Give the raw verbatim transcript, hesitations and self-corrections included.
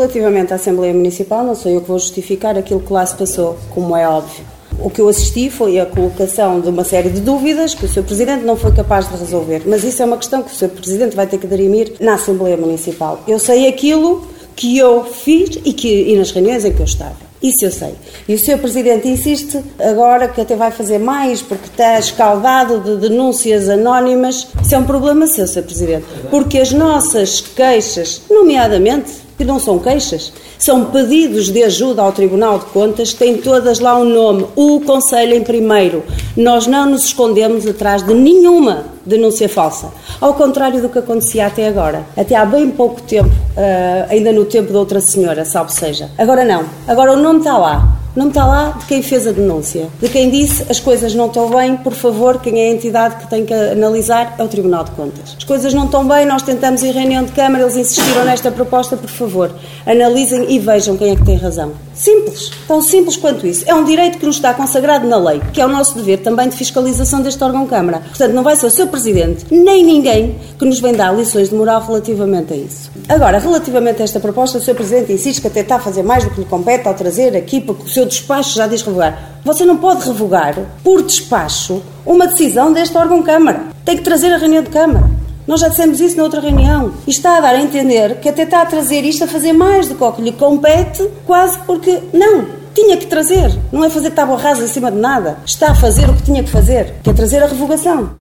Relativamente à Assembleia Municipal, não sou eu que vou justificar aquilo que lá se passou, como é óbvio. O que eu assisti foi a colocação de uma série de dúvidas que o senhor Presidente não foi capaz de resolver. Mas isso é uma questão que o senhor Presidente vai ter que dirimir na Assembleia Municipal. Eu sei aquilo que eu fiz e, que, e nas reuniões em que eu estava. Isso eu sei. E o senhor Presidente insiste agora que até vai fazer mais porque está escaldado de denúncias anónimas. Isso é um problema seu, senhor Presidente. Porque as nossas queixas, nomeadamente, que não são queixas, são pedidos de ajuda ao Tribunal de Contas, têm todas lá um nome, o Conselho em primeiro. Nós não nos escondemos atrás de nenhuma denúncia falsa, ao contrário do que acontecia até agora, até há bem pouco tempo, uh, ainda no tempo de outra senhora, salvo seja. Agora não, agora o nome está lá. O nome está lá de quem fez a denúncia, de quem disse as coisas não estão bem, por favor, quem é a entidade que tem que analisar é o Tribunal de Contas. As coisas não estão bem, nós tentamos ir reunião de Câmara, eles insistiram nesta proposta, por favor, analisem e vejam quem é que tem razão. Simples, tão simples quanto isso. É um direito que nos está consagrado na lei, que é o nosso dever também de fiscalização deste órgão-Câmara. Portanto, não vai ser o seu Presidente, nem ninguém que nos vem dar lições de moral relativamente a isso. Agora, relativamente a esta proposta, o seu Presidente insiste que até está a fazer mais do que lhe compete ao trazer aqui, porque o seu despacho já diz revogar. Você não pode revogar, por despacho, uma decisão deste órgão-Câmara. Tem que trazer a reunião de Câmara. Nós já dissemos isso na outra reunião. E está a dar a entender que até está a trazer isto a fazer mais do que o que lhe compete, quase porque, não, tinha que trazer. Não é fazer tábua rasa em cima de nada. Está a fazer o que tinha que fazer, que é trazer a revogação.